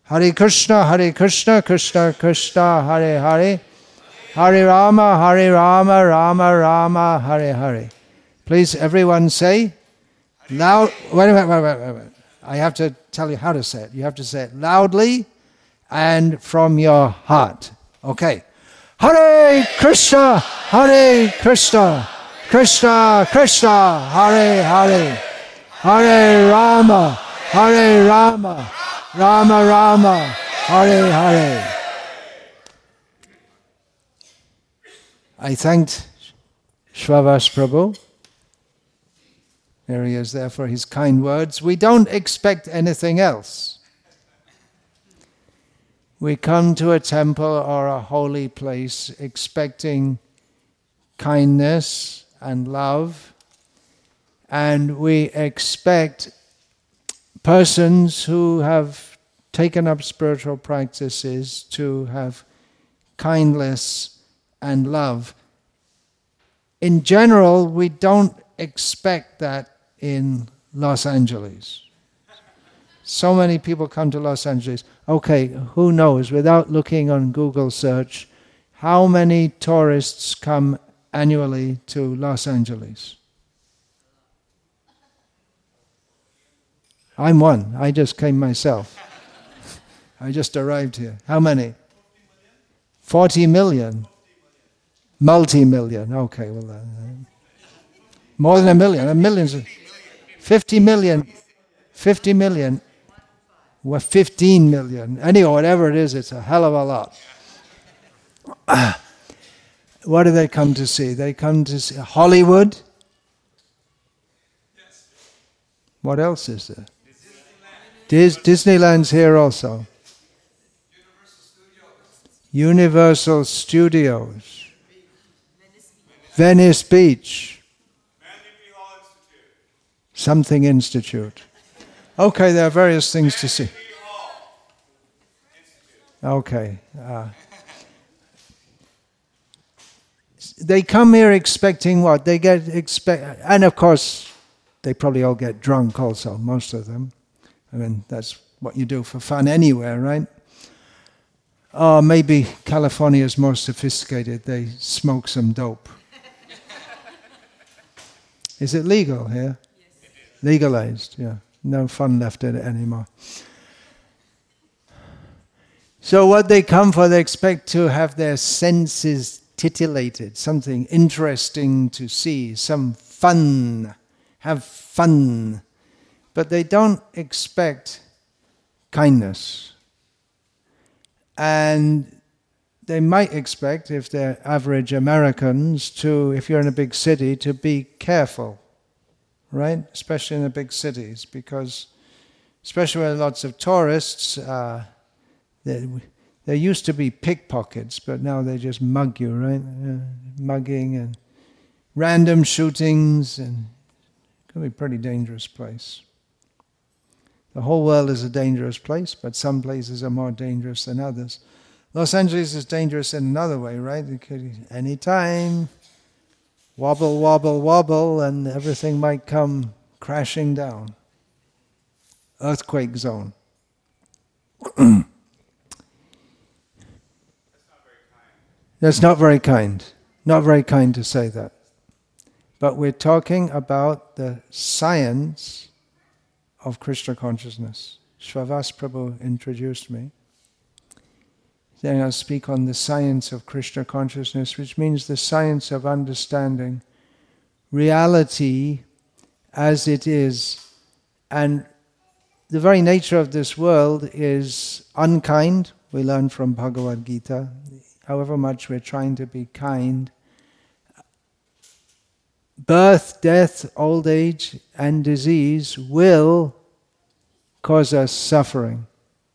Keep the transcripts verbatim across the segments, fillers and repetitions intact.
Hare Krishna, Hare Krishna, Krishna Krishna, Hare Hare, Hare Rama, Hare Rama, Rama Rama, Hare Hare. Please, everyone say loud. Wait a minute, wait, wait, wait, wait. I have to tell you how to say it. You have to say it loudly and from your heart. Okay. Hare Krishna, Hare Krishna, Krishna Krishna, Hare Hare, Hare Rama, Hare Rama, Rama Rama, Hare Hare. I thanked Shravas Prabhu. There he is there for his kind words. We don't expect anything else. We come to a temple or a holy place expecting kindness and love, and we expect persons who have taken up spiritual practices to have kindness and love. In general, we don't expect that in Los Angeles. So many people come to Los Angeles. Okay, who knows, without looking on Google search, how many tourists come annually to Los Angeles? I'm one. I just came myself. I just arrived here. How many? forty million. Multi-million. Okay, well, uh, more than a million. A millions. fifty million. fifty million. Well, fifteen million. Anyway, whatever it is, it's a hell of a lot. What do they come to see? They come to see Hollywood. What else is there? Dis- Disneyland's here also. Universal Studios. Venice Beach. Something Institute. Okay, there are various things to see. Okay. Uh, they come here expecting what? They get expect, and of course, they probably all get drunk also, most of them. I mean, that's what you do for fun anywhere, right? Or maybe California is more sophisticated. They smoke some dope. Is it legal here? Yes. Legalized, yeah. No fun left in it anymore. So what they come for, they expect to have their senses titillated, something interesting to see, some fun, have fun. But they don't expect kindness. And they might expect, if they're average Americans, to, if you're in a big city, to be careful. Right? Especially in the big cities, because especially where lots of tourists, uh, there used to be pickpockets, but now they just mug you, right? Uh, mugging and random shootings, and it can be a pretty dangerous place. The whole world is a dangerous place, but some places are more dangerous than others. Los Angeles is dangerous in another way, right? It could, anytime, wobble, wobble, wobble, and everything might come crashing down. Earthquake zone. That's not very kind. Not very kind to say that. But we're talking about the science of Krishna consciousness. Shravas Prabhu introduced me. Then I'll speak on the science of Krishna consciousness, which means the science of understanding reality as it is. And the very nature of this world is unkind. We learn from Bhagavad Gita. However much we're trying to be kind, birth, death, old age, and disease will cause us suffering.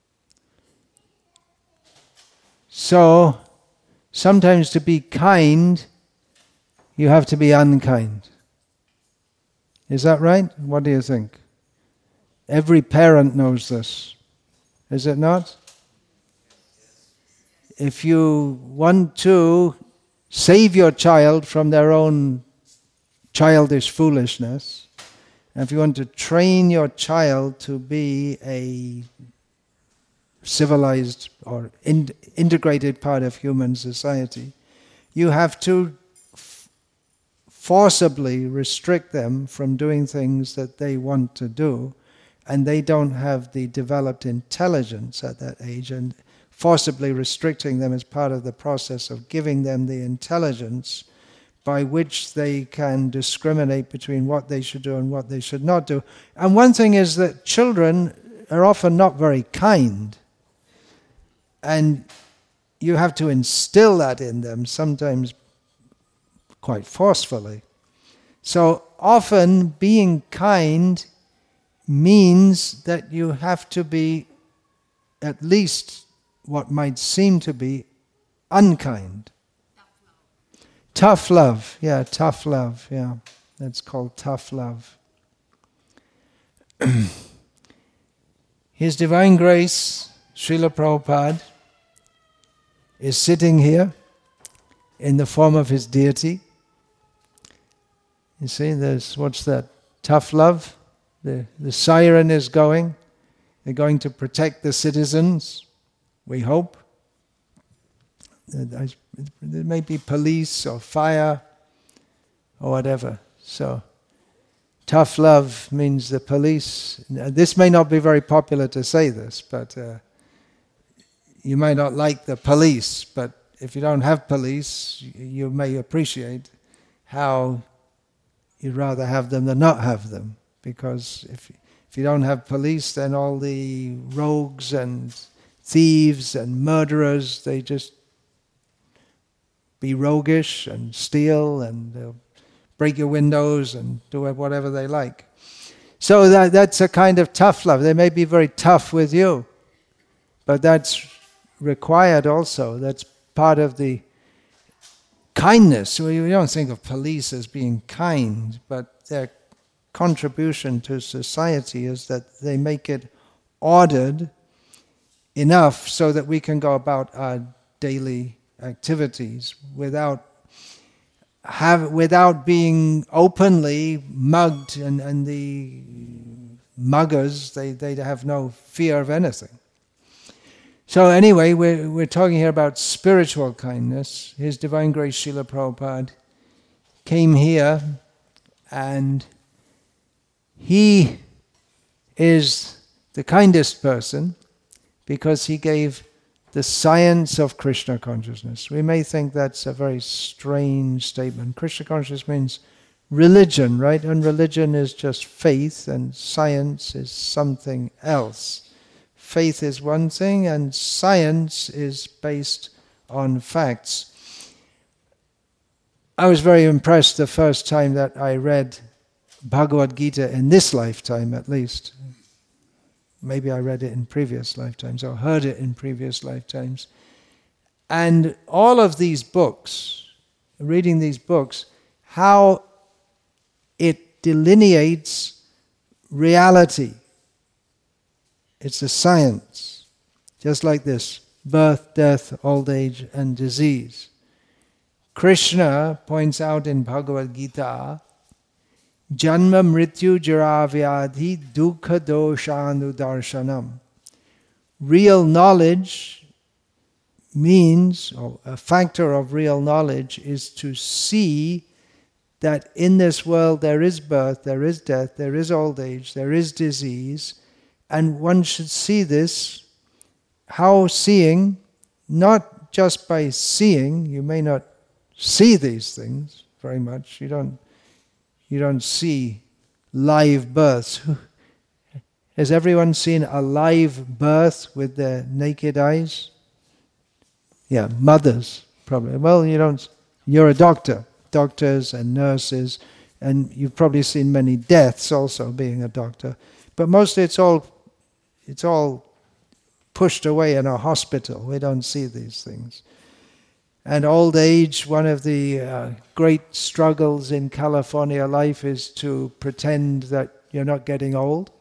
So, sometimes to be kind, you have to be unkind. Is that right? What do you think? Every parent knows this. Is it not? If you want to save your child from their own childish foolishness, and if you want to train your child to be a civilized or in, integrated part of human society, you have to f- forcibly restrict them from doing things that they want to do, and they don't have the developed intelligence at that age, and forcibly restricting them as part of the process of giving them the intelligence by which they can discriminate between what they should do and what they should not do. And one thing is that children are often not very kind, and you have to instill that in them, sometimes quite forcefully. So often being kind means that you have to be at least what might seem to be unkind. Tough love, yeah, tough love, yeah. That's called tough love. His Divine Grace, Srila Prabhupada, is sitting here in the form of his deity. You see, there's, what's that? Tough love. The, the siren is going. They're going to protect the citizens, we hope. There may be police or fire or whatever. So, tough love means the police. This may not be very popular to say this, but uh, you may not like the police, but if you don't have police, you may appreciate how you'd rather have them than not have them. Because if, if you don't have police, then all the rogues and thieves and murderers, they just be roguish and steal, and they'll break your windows and do whatever they like. So that that's a kind of tough love. They may be very tough with you, but that's required also. That's part of the kindness. We don't think of police as being kind, but their contribution to society is that they make it ordered enough so that we can go about our daily activities without have without being openly mugged, and, and the muggers, they, they have no fear of anything. So anyway, we're, we're talking here about spiritual kindness. His Divine Grace Srila Prabhupada came here, and he is the kindest person because he gave the science of Krishna consciousness. We may think that's a very strange statement. Krishna consciousness means religion, right? And religion is just faith, and science is something else. Faith is one thing, and science is based on facts. I was very impressed the first time that I read Bhagavad Gita, in this lifetime at least. Maybe I read it in previous lifetimes or heard it in previous lifetimes. And all of these books, reading these books, how it delineates reality. It's a science, just like this: birth, death, old age, and disease. Krishna points out in Bhagavad Gita, Janma mrityu jara vyadhi dukkha doshanu darshanam. Real knowledge means, or a factor of real knowledge is to see that in this world there is birth, there is death, there is old age, there is disease, and one should see this. How seeing? Not just by seeing. You may not see these things very much. You don't You don't see live births. Has everyone seen a live birth with their naked eyes? Yeah, mothers, probably. Well, you don't. You're a doctor. Doctors and nurses, and you've probably seen many deaths also being a doctor. But mostly it's all, it's all pushed away in a hospital. We don't see these things. And old age, one of the uh, great struggles in California life is to pretend that you're not getting old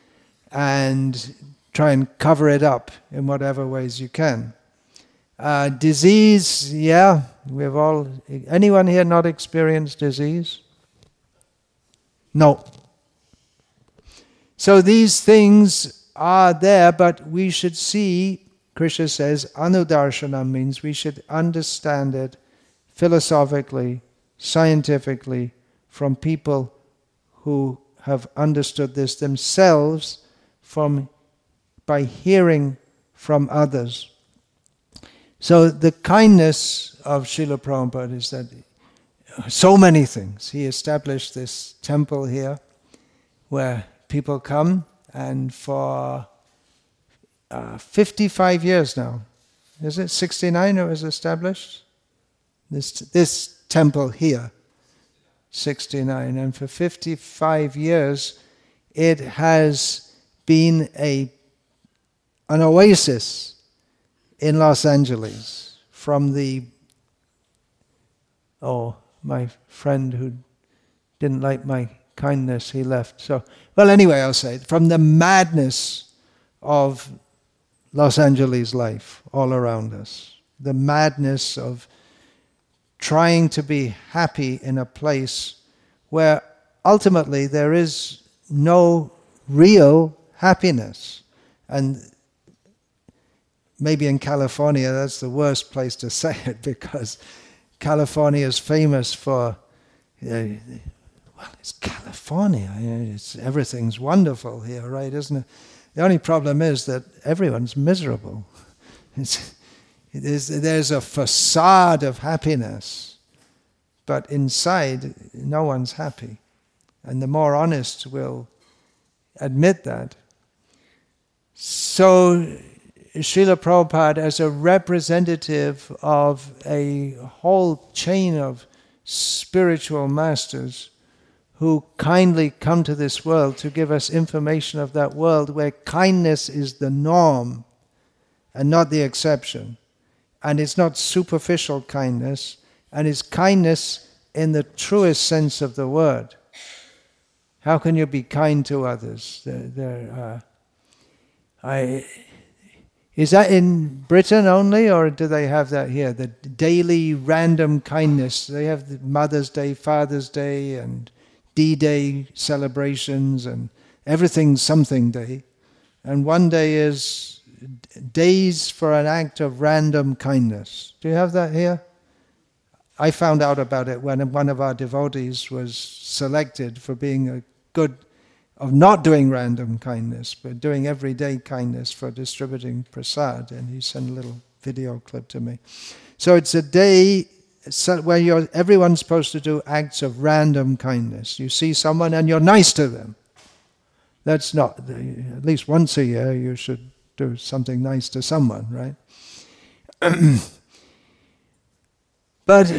and try and cover it up in whatever ways you can. Uh, disease, yeah, we've all... Anyone here not experienced disease? No. So these things are there, but we should see, Krishna says, anudarshanam means we should understand it philosophically, scientifically, from people who have understood this themselves from by hearing from others. So the kindness of Srila Prabhupada is that so many things. He established this temple here where people come, and for uh, fifty-five years now, is it sixty-nine it was established? This, this temple here, sixty-nine, and for fifty-five years it has been a an oasis in Los Angeles. From the, oh, my friend who didn't like my kindness, he left. So, well, anyway, I'll say it. From the madness of Los Angeles life all around us, the madness of trying to be happy in a place where ultimately there is no real happiness. And maybe in California that's the worst place to say it, because California is famous for, uh, well, it's California. It's, everything's wonderful here, right, isn't it? The only problem is that everyone's miserable. It's, it is, there's a facade of happiness, but inside no one's happy. And the more honest will admit that. So Srila Prabhupada, as a representative of a whole chain of spiritual masters who kindly come to this world to give us information of that world where kindness is the norm and not the exception. And it's not superficial kindness, and it's kindness in the truest sense of the word. How can you be kind to others? They're, they're, uh, I... Is that in Britain only, or do they have that here? The daily random kindness. They have the Mother's Day, Father's Day, and D-Day celebrations, and everything's something day. And one day is days for an act of random kindness. Do you have that here? I found out about it when one of our devotees was selected for being a good of not doing random kindness, but doing everyday kindness for distributing prasad. And he sent a little video clip to me. So it's a day where you're, everyone's supposed to do acts of random kindness. You see someone and you're nice to them. That's not, at least once a year you should do something nice to someone, right? But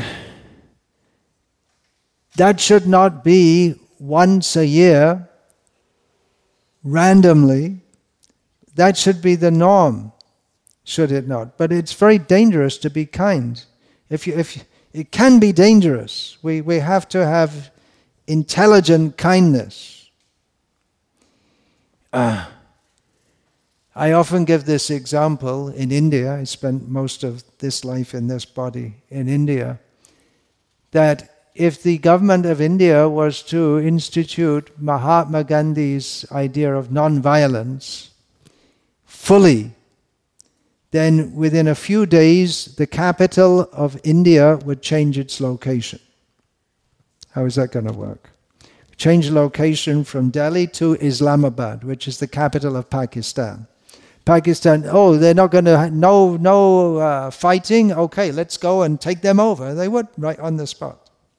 that should not be once a year, randomly. That should be the norm, should it not? But it's very dangerous to be kind. If you, if you, it can be dangerous. We we have to have intelligent kindness. Uh, I often give this example in India. I spent most of this life in this body in India. That if the government of India was to institute Mahatma Gandhi's idea of non-violence fully, then within a few days the capital of India would change its location. How is that going to work? Change the location from Delhi to Islamabad, which is the capital of Pakistan. Pakistan, oh, they're not going to, no, no uh, fighting, okay, let's go and take them over. They would, right on the spot.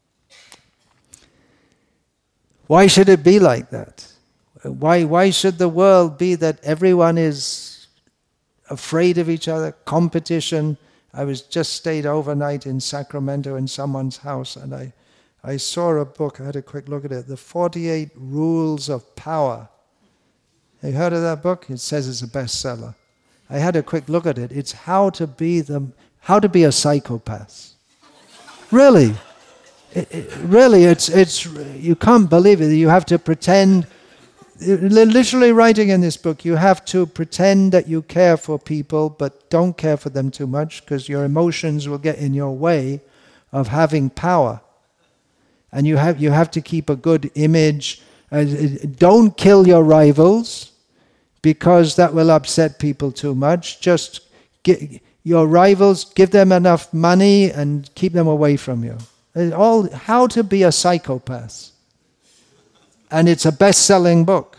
Why should it be like that? Why, why should the world be that everyone is afraid of each other, competition? I was just stayed overnight in Sacramento in someone's house, and I, I saw a book, I had a quick look at it, The forty-eight Rules of Power. Have you heard of that book? It says it's a bestseller. I had a quick look at it. It's how to be the, how to be a psychopath. Really. It, it, really, it's it's you can't believe it. You have to pretend, literally writing in this book, you have to pretend that you care for people, but don't care for them too much, because your emotions will get in your way of having power. And you have you have to keep a good image. Uh, don't kill your rivals, because that will upset people too much. Just get your rivals, give them enough money and keep them away from you. It's all How to Be a Psychopath. And it's a best-selling book.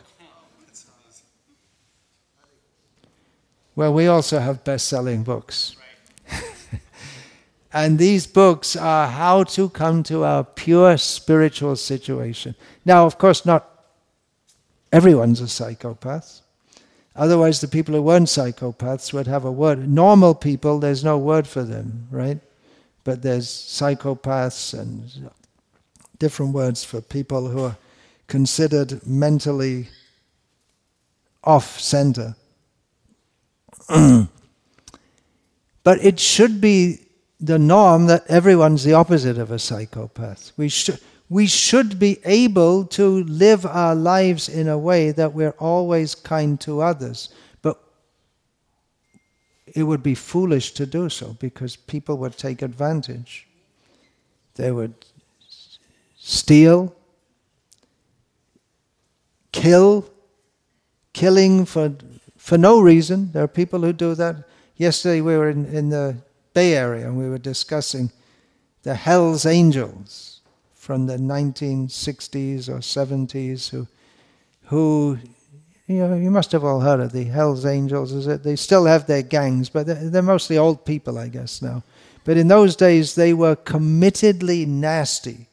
Well, we also have best-selling books. And these books are how to come to our pure spiritual situation. Now, of course, not everyone's a psychopath. Otherwise, the people who weren't psychopaths would have a word. Normal people, there's no word for them, right? But there's psychopaths and different words for people who are considered mentally off-center. But it should be the norm that everyone's the opposite of a psychopath. We should we should be able to live our lives in a way that we're always kind to others. But it would be foolish to do so because people would take advantage. They would steal, kill, killing for for no reason. There are people who do that. Yesterday we were in, in the Bay Area and we were discussing the Hells Angels from the nineteen sixties or seventies who, who you know, you must have all heard of the Hells Angels. Is it? They still have their gangs, but they're, they're mostly old people, I guess, now. But in those days they were committedly nasty.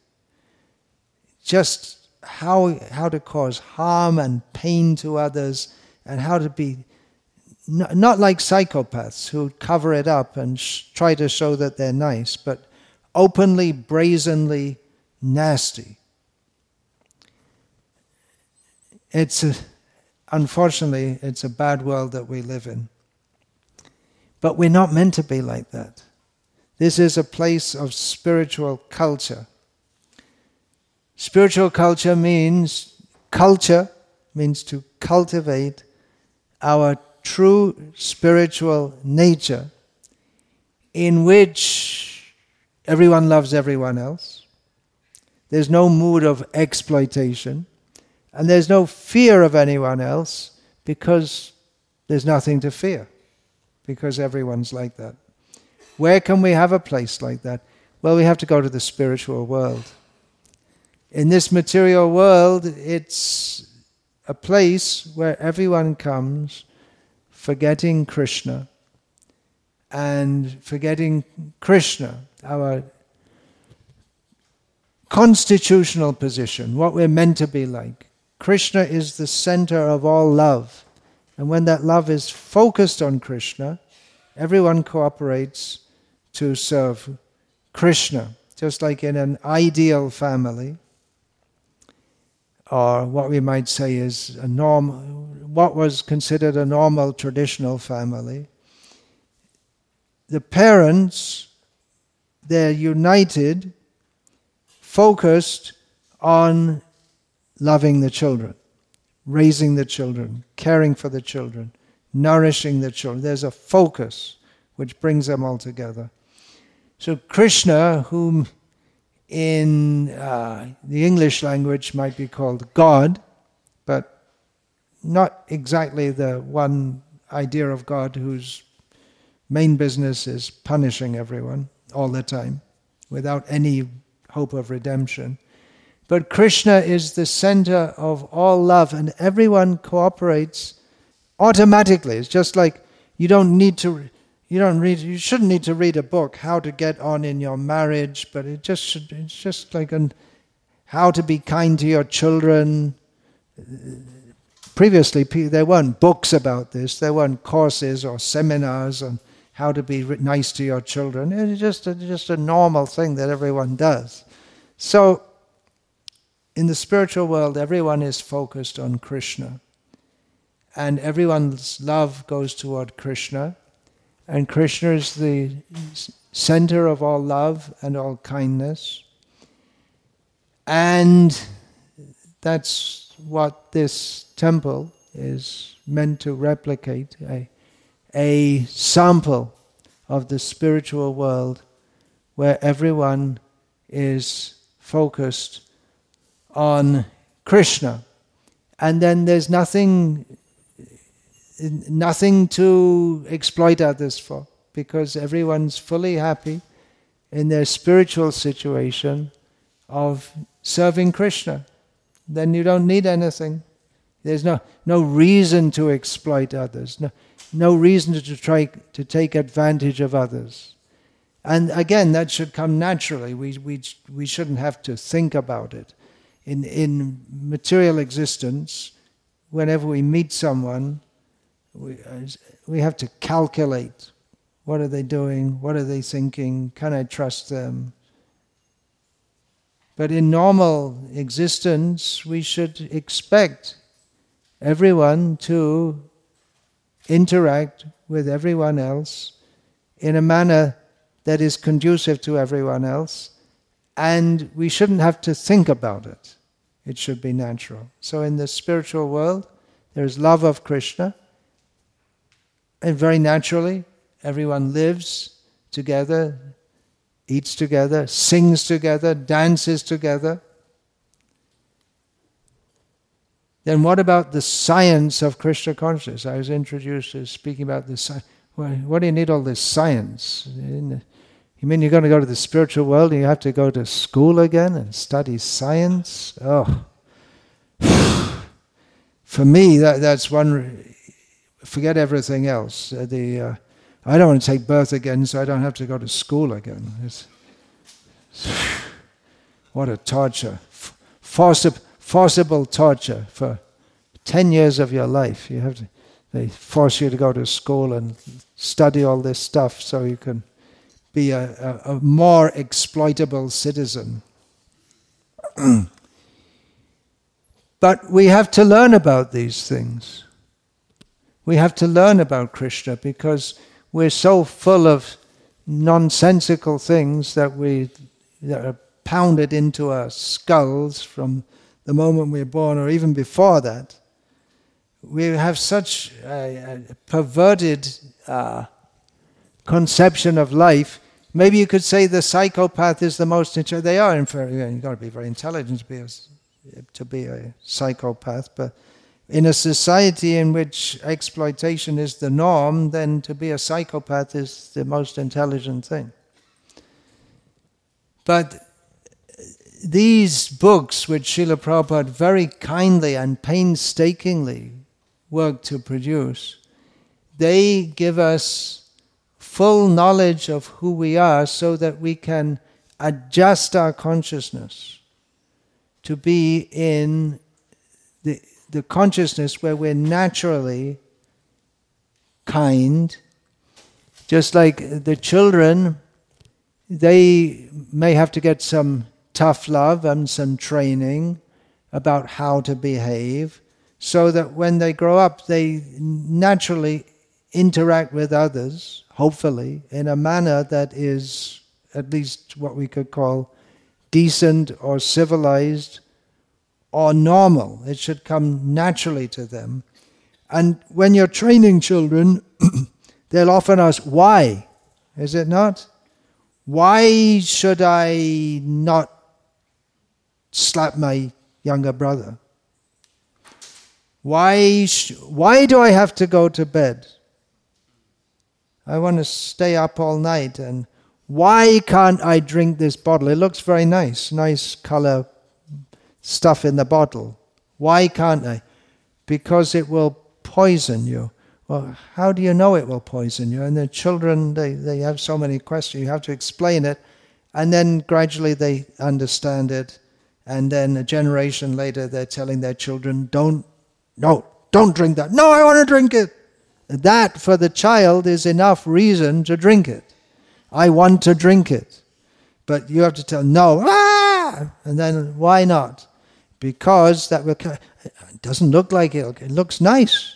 Just how how to cause harm and pain to others, and how to be n- not like psychopaths who cover it up and sh- try to show that they're nice, but openly, brazenly nasty. It's a, unfortunately, it's a bad world that we live in. But we're not meant to be like that. This is a place of spiritual culture. Spiritual culture means, culture means to cultivate our true spiritual nature, in which everyone loves everyone else. There's no mood of exploitation, and there's no fear of anyone else because there's nothing to fear, because everyone's like that. Where can we have a place like that? Well, we have to go to the spiritual world. In this material world, it's a place where everyone comes forgetting Krishna, and forgetting Krishna, our constitutional position, what we're meant to be like. Krishna is the center of all love. And when that love is focused on Krishna, everyone cooperates to serve Krishna. Just like in an ideal family, or what we might say is a norm, what was considered a normal traditional family. The parents, they're united, focused on loving the children, raising the children, caring for the children, nourishing the children. There's a focus which brings them all together. So Krishna, whom in uh, the English language might be called God, but not exactly the one idea of God whose main business is punishing everyone all the time without any hope of redemption. But Krishna is the center of all love, and everyone cooperates automatically. It's just like you don't need to You don't read. You shouldn't need to read a book how to get on in your marriage, but it just should. It's just like an how to be kind to your children. Previously, there weren't books about this. There weren't courses or seminars on how to be nice to your children. It's just a, just a normal thing that everyone does. So, in the spiritual world, everyone is focused on Krishna, and everyone's love goes toward Krishna. And Krishna is the center of all love and all kindness. And that's what this temple is meant to replicate, a, a sample of the spiritual world where everyone is focused on Krishna. And then there's nothing nothing to exploit others for, because everyone's fully happy in their spiritual situation of serving Krishna. Then you don't need anything. There's no no reason to exploit others, no, no reason to try to take advantage of others. And again, that should come naturally. We we we shouldn't have to think about it. In in material existence, whenever we meet someone, we we have to calculate. What are they doing? What are they thinking? Can I trust them? But in normal existence, we should expect everyone to interact with everyone else in a manner that is conducive to everyone else, and we shouldn't have to think about it. It should be natural. So in the spiritual world, there's love of Krishna, and very naturally, everyone lives together, eats together, sings together, dances together. Then what about the science of Krishna consciousness? I was introduced to speaking about this. What do you need all this science? You mean you're going to go to the spiritual world and you have to go to school again and study science? Oh. For me, that, that's one... Forget everything else. Uh, the uh, I don't want to take birth again, so I don't have to go to school again. It's, what a torture. Forci- forcible torture for ten years of your life. You have to, they force you to go to school and study all this stuff so you can be a, a, a more exploitable citizen. But we have to learn about these things. We have to learn about Krishna because we're so full of nonsensical things that we that are pounded into our skulls from the moment we're born, or even before that. We have such a, a perverted uh, conception of life. Maybe you could say the psychopath is the most... They are, in fact, you've got to be very intelligent to be a, to be a psychopath, but in a society in which exploitation is the norm, then to be a psychopath is the most intelligent thing. But these books, which Srila Prabhupada very kindly and painstakingly worked to produce, they give us full knowledge of who we are so that we can adjust our consciousness to be in the the consciousness where we're naturally kind. Just like the children, they may have to get some tough love and some training about how to behave, so that when they grow up, they naturally interact with others, hopefully, in a manner that is at least what we could call decent or civilized or normal. It should come naturally to them. And when you're training children, they'll often ask, why? Is it not? Why should I not slap my younger brother? Why, sh- why do I have to go to bed? I want to stay up all night. And why can't I drink this bottle? It looks very nice, nice color stuff in the bottle. Why can't I? Because it will poison you. Well, how do you know it will poison you? And the children, they, they have so many questions. You have to explain it. And then gradually they understand it. And then a generation later, they're telling their children, don't, no, don't drink that. No, I want to drink it. That, for the child, is enough reason to drink it. I want to drink it. But you have to tell, no, ah! And then, why not? Because that will, it doesn't look like it. It looks nice.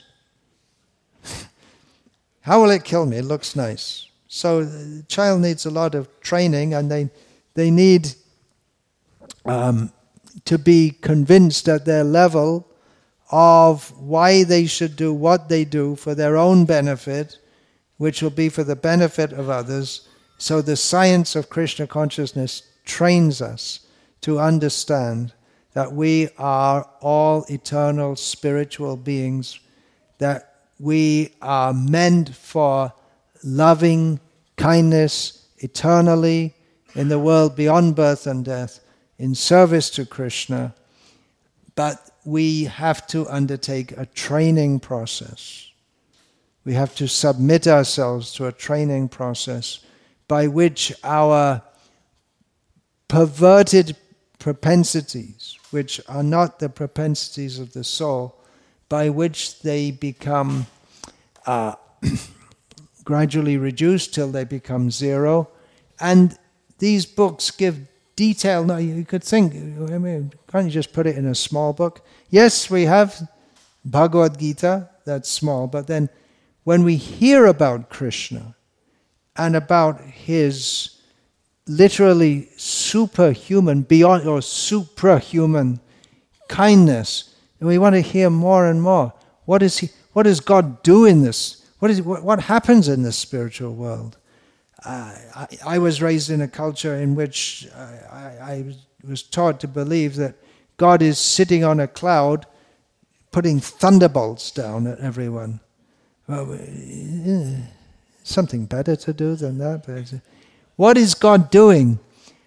How will it kill me? It looks nice. So the child needs a lot of training, and they they need um, to be convinced at their level of why they should do what they do for their own benefit, which will be for the benefit of others. So the science of Krishna consciousness trains us to understand that we are all eternal spiritual beings that we are meant for loving kindness eternally in the world beyond birth and death, in service to Krishna, but we have to undertake a training process. We have to submit ourselves to a training process by which our perverted propensities, which are not the propensities of the soul, by which they become uh, gradually reduced till they become zero. And these books give detail. Now you could think, I mean, can't you just put it in a small book? Yes, we have Bhagavad Gita, that's small, but then when we hear about Krishna and about his literally superhuman, beyond or suprahuman kindness, and we want to hear more and more. What is he? What does God do in this? What is what, what happens in the spiritual world? Uh, I, I was raised in a culture in which I, I, I was taught to believe that God is sitting on a cloud, putting thunderbolts down at everyone. Well, something better to do than that. What is God doing?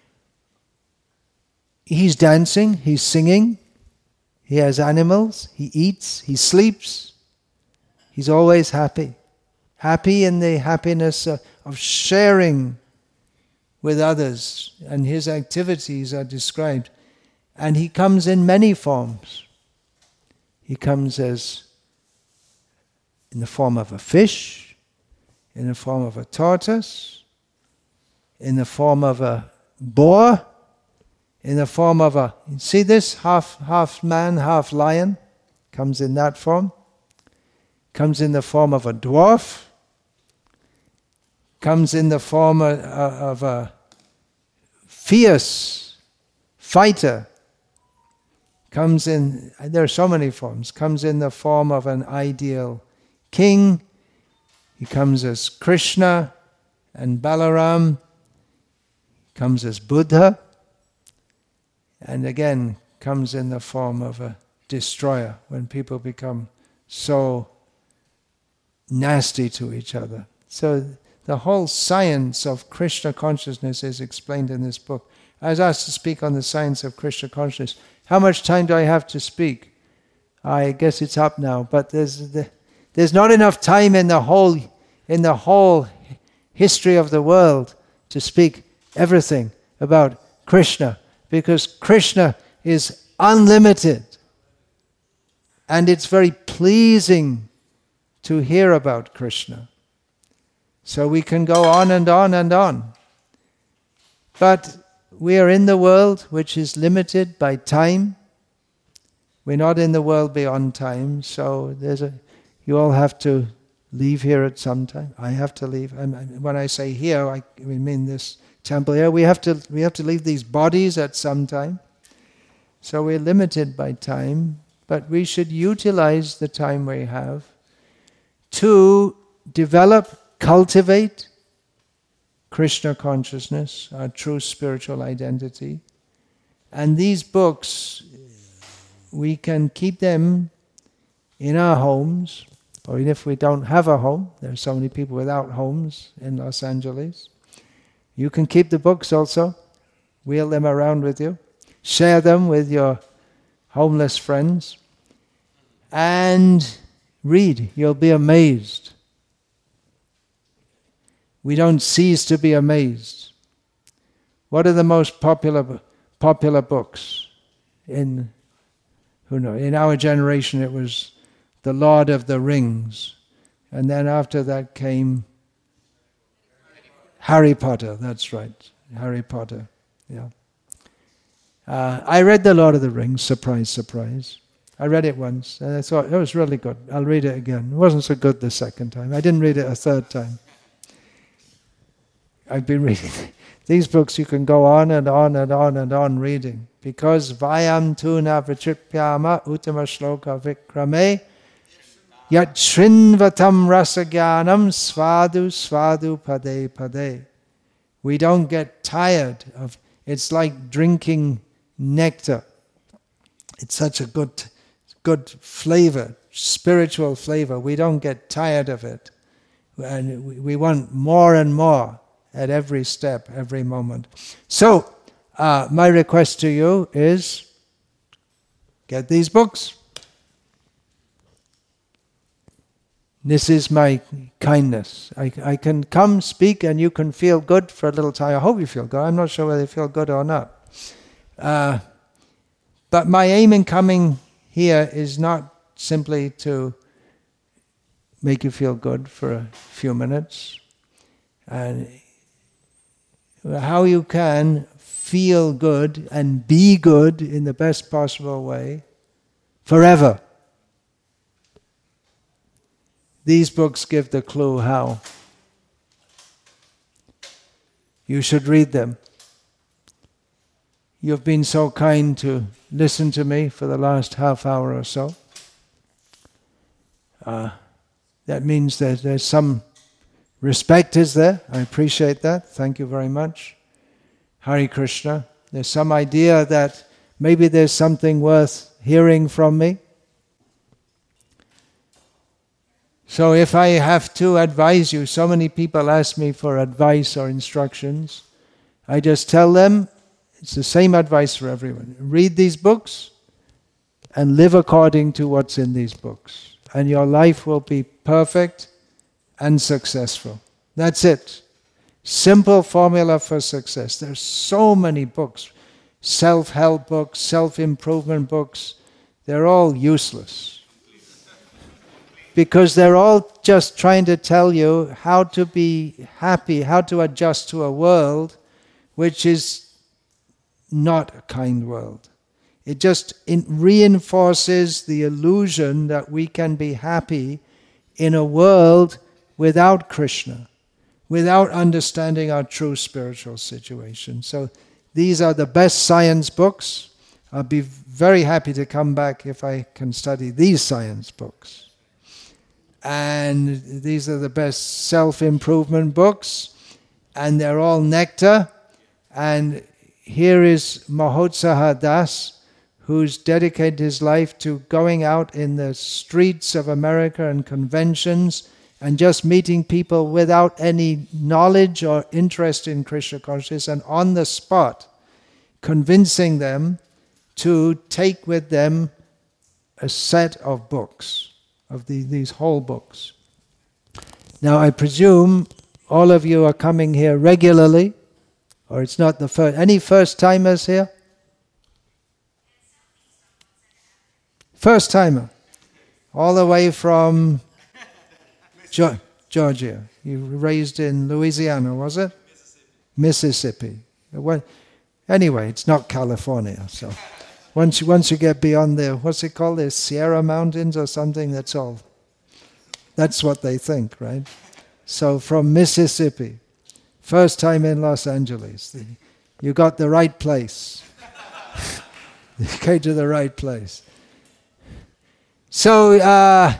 He's dancing, he's singing, he has animals, he eats, he sleeps. He's always happy. Happy in the happiness of, of sharing with others, and his activities are described. And he comes in many forms. He comes as in the form of a fish, in the form of a tortoise, in the form of a boar, in the form of a, you see this, half half man, half lion, comes in that form, comes in the form of a dwarf, comes in the form of, of a fierce fighter, comes in, there are so many forms, comes in the form of an ideal king, he comes as Krishna and Balaram, comes as Buddha, and again comes in the form of a destroyer when people become so nasty to each other. So the whole science of Krishna consciousness is explained in this book. I was asked to speak on the science of Krishna consciousness. How much time do I have to speak? I guess it's up now, but there's the, there's not enough time in the whole in the whole history of the world to speak everything about Krishna, because Krishna is unlimited, and it's very pleasing to hear about Krishna. So we can go on and on and on. But we are in the world which is limited by time. We're not in the world beyond time, so there's a. You all have to leave here at some time. I have to leave. And when I say here, I mean this temple here. We have to. We have to leave these bodies at some time. So we're limited by time, but we should utilize the time we have to develop, cultivate Krishna consciousness, our true spiritual identity. And these books, we can keep them in our homes, or even if we don't have a home. There are so many people without homes in Los Angeles. You can keep the books also, wheel them around with you, share them with your homeless friends, and read. You'll be amazed. We don't cease to be amazed. What are the most popular popular books? In who knows? In our generation, it was The Lord of the Rings, and then after that came Harry Potter. That's right, Harry Potter. Yeah. Uh, I read The Lord of the Rings. Surprise, surprise. I read it once, and I thought it was really good. I'll read it again. It wasn't so good the second time. I didn't read it a third time. I've been reading these books. You can go on and on and on and on reading, because vayam tu na vitripyama uttama shloka vikrame yat shrinvatam rasagyanam svadu svadu pade pade. We don't get tired of. It's like drinking nectar. It's such a good, good flavor spiritual flavor. We don't get tired of it. And we want more and more at every step, every moment. So, uh, my request to you is, get these books. This is my kindness. I, I can come, speak, and you can feel good for a little time. I hope you feel good. I'm not sure whether you feel good or not. Uh, but my aim in coming here is not simply to make you feel good for a few minutes. And how you can feel good and be good in the best possible way forever. These books give the clue how. You should read them. You've been so kind to listen to me for the last half hour or so. Uh, that means that there's some respect is there. I appreciate that. Thank you very much. Hare Krishna. There's some idea that maybe there's something worth hearing from me. So if I have to advise you, so many people ask me for advice or instructions. I just tell them, it's the same advice for everyone. Read these books and live according to what's in these books. And your life will be perfect and successful. That's it. Simple formula for success. There's so many books. Self-help books, self-improvement books. They're all useless. Because they're all just trying to tell you how to be happy, how to adjust to a world which is not a kind world. It just in reinforces the illusion that we can be happy in a world without Krishna, without understanding our true spiritual situation. So these are the best science books. I'll be very happy to come back if I can study these science books. And these are the best self-improvement books, and they're all nectar. And here is Mahotsaha Das, who's dedicated his life to going out in the streets of America and conventions and just meeting people without any knowledge or interest in Krishna consciousness, and on the spot convincing them to take with them a set of books. Of the, these whole books. Now I presume all of you are coming here regularly, or it's not the first. Any first-timers here? First-timer. All the way from Ge- Georgia. You were raised in Louisiana, was it? Mississippi. Mississippi. Anyway, it's not California, so... Once you, once you get beyond the, what's it called, the Sierra Mountains or something, that's all. That's what they think, right? So from Mississippi, first time in Los Angeles, you got the right place. You came to the right place. So uh,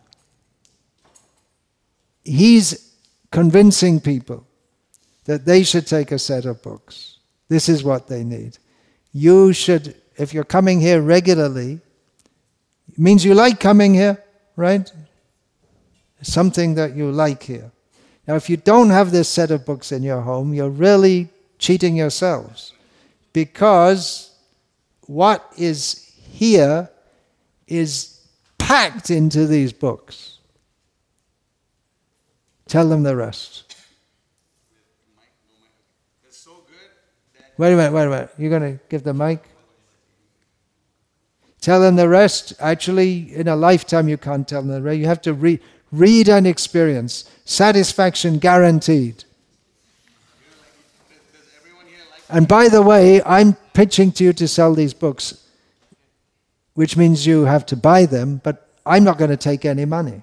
he's convincing people that they should take a set of books. This is what they need. You should... If you're coming here regularly, it means you like coming here, right? Something that you like here. Now, if you don't have this set of books in your home, you're really cheating yourselves. Because what is here is packed into these books. Tell them the rest. Wait a minute, wait a minute. You're going to give the mic? Tell them the rest. Actually, in a lifetime you can't tell them the rest. You have to read, read and experience. Satisfaction guaranteed. And by the way, I'm pitching to you to sell these books, which means you have to buy them, but I'm not going to take any money.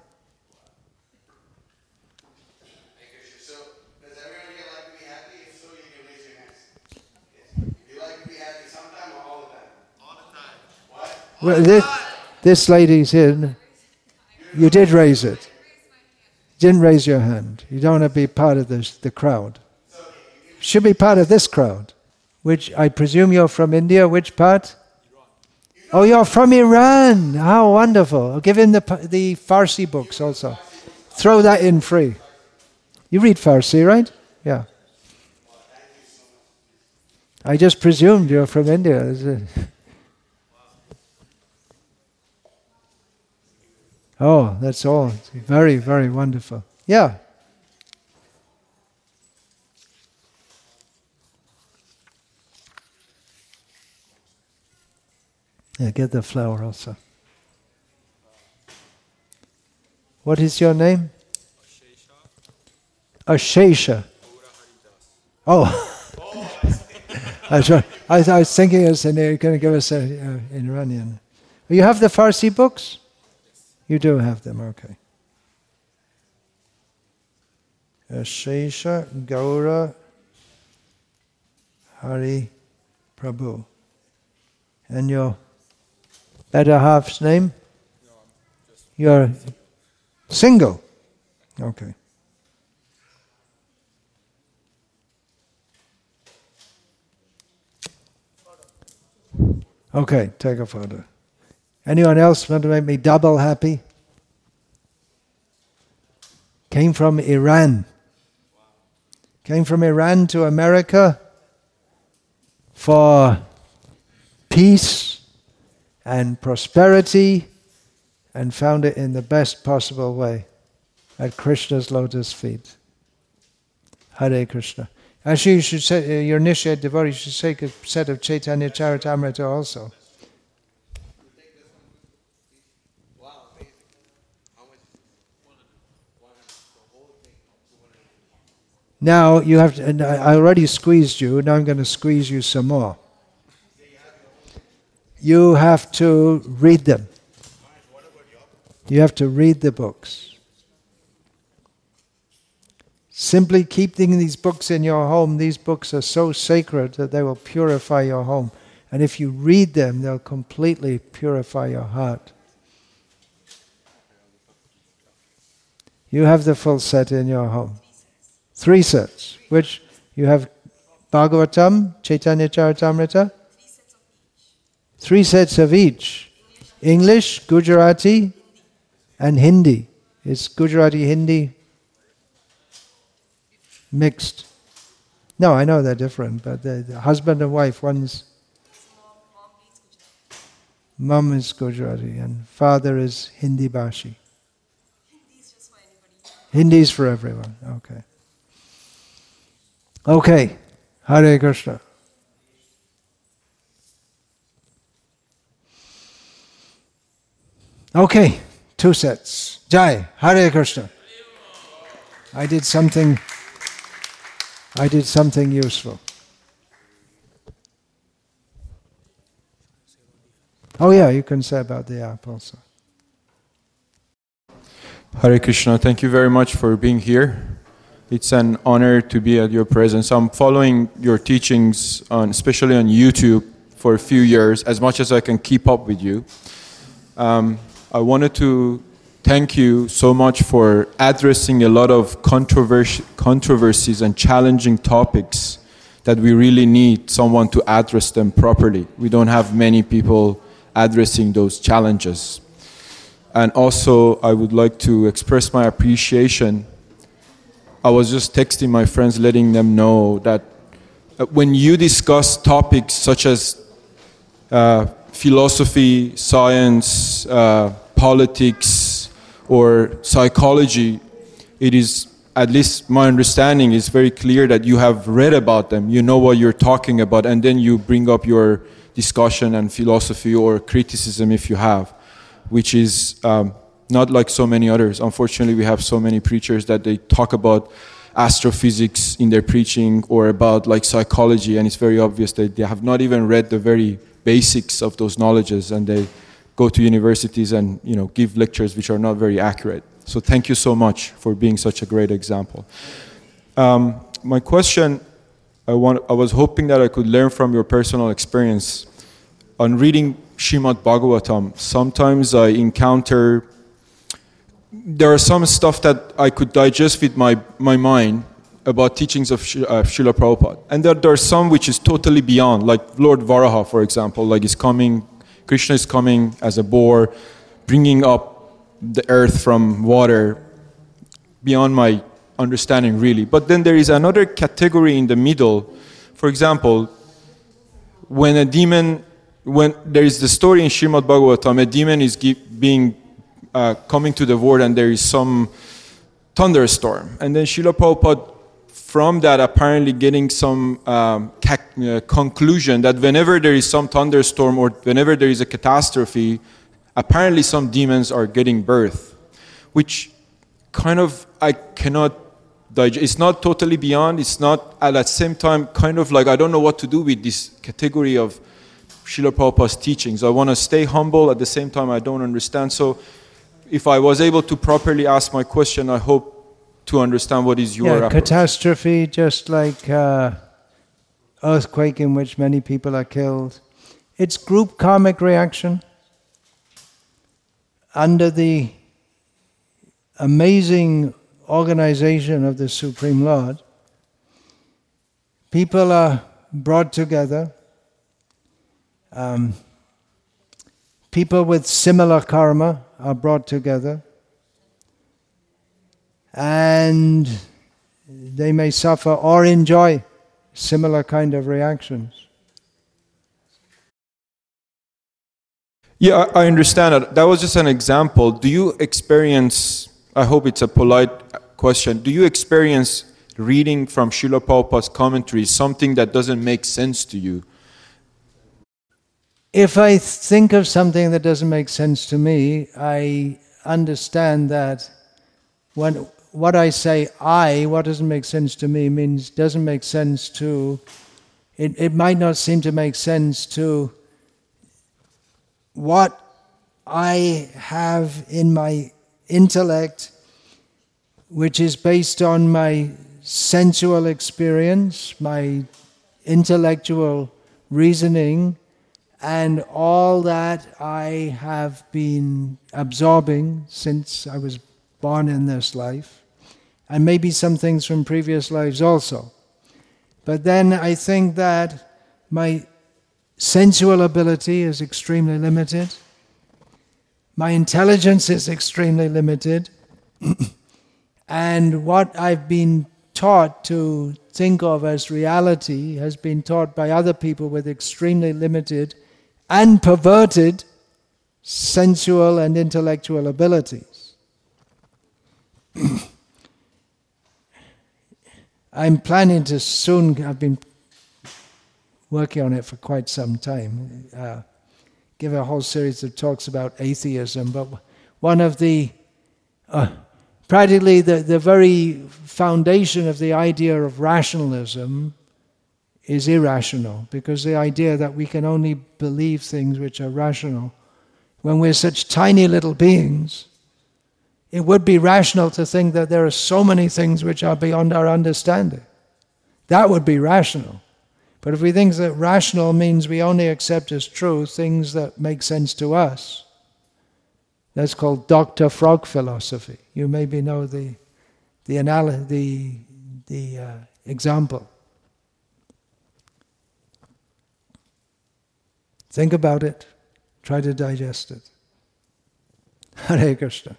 So, does everyone here like to be happy? If so, you can raise your hands. You like to be happy sometime or all the time? All the time. What? Well, this, this lady's here. You did raise it. Didn't raise your hand. You don't want to be part of this, the crowd. Should be part of this crowd. Which I presume you're from India. Which part? Oh, you're from Iran. How wonderful. Give him the, the Farsi books also. Throw that in free. You read Farsi, right? Yeah. I just presumed you're from India. Is it? Oh, that's all. Very, very wonderful. Yeah. Yeah, get the flower also. What is your name? Ashesha. Oh. I, was, I, I was thinking as you're going to give us an uh, Iranian. You have the Farsi books? You do have them, okay. Ashesha Gaura Hari Prabhu. And your better half's name? You're single? Okay. Okay, take a photo. Anyone else want to make me double happy? Came from Iran. Came from Iran to America for peace and prosperity, and found it in the best possible way at Krishna's lotus feet. Hare Krishna. Actually, you should say, uh, your initiate devotee, you should take a set of Chaitanya Charitamrita also. Now you have to, and I already squeezed you, now I'm going to squeeze you some more. You have to read them. You have to read the books. Simply keeping these books in your home, these books are so sacred that they will purify your home. And if you read them, they'll completely purify your heart. You have the full set in your home. Three sets, which you have Bhagavatam, Chaitanya Charitamrita. Three sets of each. English, Gujarati, and Hindi. It's Gujarati, Hindi mixed. No, I know they're different, but the, the husband and wife, one's mom is Gujarati and father is Hindi Bashi. Hindi is for everyone, okay. Okay, Hare Krishna. Okay, two sets. Jai, Hare Krishna. I did something, I did something useful. Oh yeah, you can say about the app also. Hare Krishna, thank you very much for being here. It's an honor to be at your presence. I'm following your teachings, on, especially on YouTube, for a few years, as much as I can keep up with you. Um, I wanted to thank you so much for addressing a lot of controversy, controversies and challenging topics that we really need someone to address them properly. We don't have many people addressing those challenges. And also, I would like to express my appreciation. I was just texting my friends, letting them know that when you discuss topics such as uh, philosophy, science, uh, politics, or psychology, it is, at least my understanding is very clear that you have read about them, you know what you're talking about, and then you bring up your discussion and philosophy or criticism if you have, which is um, not like so many others. Unfortunately, we have so many preachers that they talk about astrophysics in their preaching or about like psychology, and it's very obvious that they have not even read the very basics of those knowledges, and they go to universities and, you know, give lectures which are not very accurate. So thank you so much for being such a great example. Um, my question, I, want, I was hoping that I could learn from your personal experience. On reading Srimad Bhagavatam, sometimes I encounter, there are some stuff that I could digest with my, my mind about teachings of Sh- uh, Srila Prabhupada. And there, there are some which is totally beyond, like Lord Varaha, for example, like is coming Krishna is coming as a boar, bringing up the earth from water, beyond my understanding really. But then there is another category in the middle. For example, when a demon, when there is the story in Srimad Bhagavatam, a demon is give, being uh, coming to the world and there is some thunderstorm. And then Srila Prabhupada, from that, apparently getting some um, ca- uh, conclusion that whenever there is some thunderstorm or whenever there is a catastrophe, apparently some demons are getting birth, which kind of I cannot digest. It's not totally beyond, it's not at the same time kind of like I don't know what to do with this category of Srila Prabhupada's teachings. I want to stay humble, at the same time I don't understand. So if I was able to properly ask my question, I hope to understand what is your yeah, approach. Catastrophe, just like uh, earthquake in which many people are killed. It's group karmic reaction under the amazing organization of the Supreme Lord. People are brought together. Um, people with similar karma are brought together. And they may suffer or enjoy similar kind of reactions. Yeah, I I understand that. That was just an example. Do you experience, I hope it's a polite question, do you experience reading from Srila Prabhupada's commentaries something that doesn't make sense to you? If I think of something that doesn't make sense to me, I understand that when what I say, I, what doesn't make sense to me, means doesn't make sense to, it, it might not seem to make sense to what I have in my intellect, which is based on my sensual experience, my intellectual reasoning, and all that I have been absorbing since I was born in this life, and maybe some things from previous lives also. But then I think that my sensual ability is extremely limited, my intelligence is extremely limited, and what I've been taught to think of as reality has been taught by other people with extremely limited and perverted sensual and intellectual abilities. I'm planning to soon, I've been working on it for quite some time, uh, give a whole series of talks about atheism, but one of the, uh, practically the, the very foundation of the idea of rationalism is irrational, because the idea that we can only believe things which are rational, when we're such tiny little beings, it would be rational to think that there are so many things which are beyond our understanding. That would be rational. But if we think that rational means we only accept as true things that make sense to us, that's called Doctor Frog philosophy. You maybe know the the anal- the the uh, example. Think about it. Try to digest it. Hare Krishna.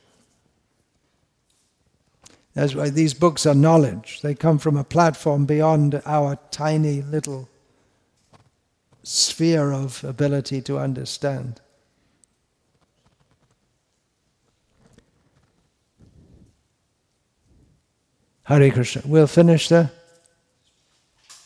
That's why these books are knowledge. They come from a platform beyond our tiny little sphere of ability to understand. Hare Krishna. We'll finish there.